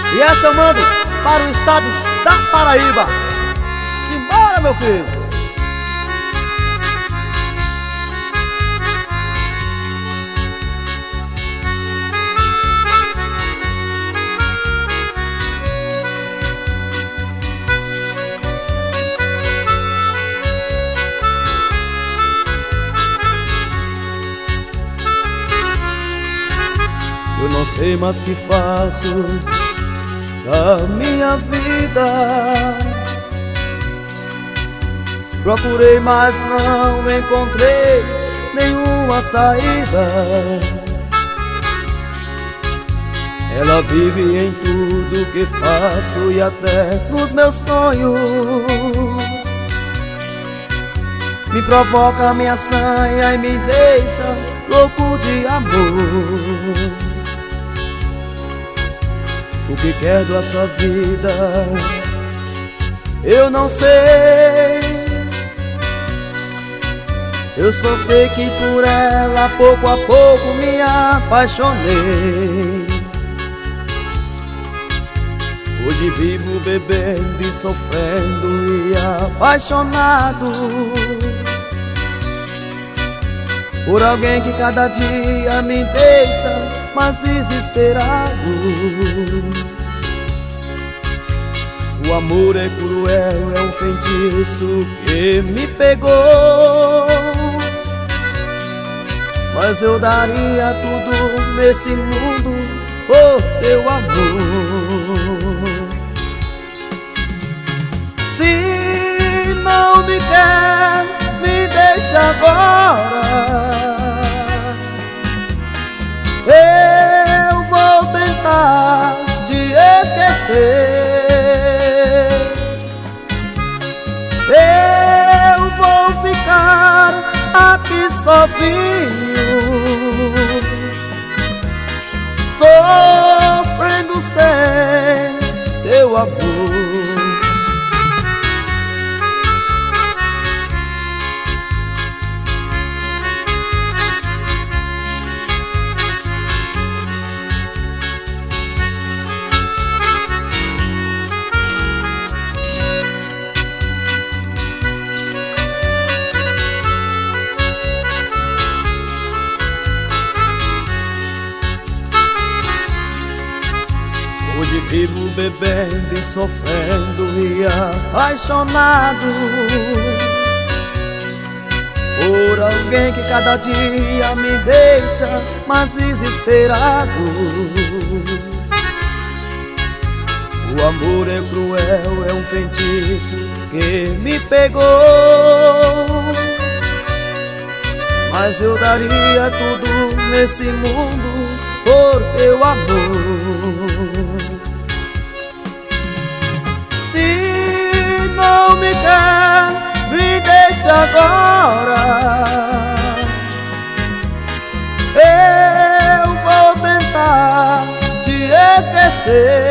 E essa eu mando para o estado da Paraíba. Simbora, meu filho! Eu não sei mais que faço da minha vida. Procurei, mas não encontrei nenhuma saída. Ela vive em tudo que faço e até nos meus sonhos. Me provoca minha sanha e me deixa louco de amor. O que quer da sua vida eu não sei. Eu só sei que por ela pouco a pouco me apaixonei. Hoje vivo bebendo e sofrendo e apaixonado por alguém que cada dia me deixa mais desesperado. O amor é cruel, é um feitiço que me pegou. Mas eu daria tudo nesse mundo por teu amor. Se não me quer, me deixa agora. Eu vou tentar te esquecer. Eu vou ficar aqui sozinho, sofrendo sem teu amor. Hoje vivo bebendo e sofrendo e apaixonado por alguém que cada dia me deixa mais desesperado. O amor é cruel, é um feitiço que me pegou. Mas eu daria tudo nesse mundo por teu amor. Se não me quer, me deixa agora. Eu vou tentar te esquecer.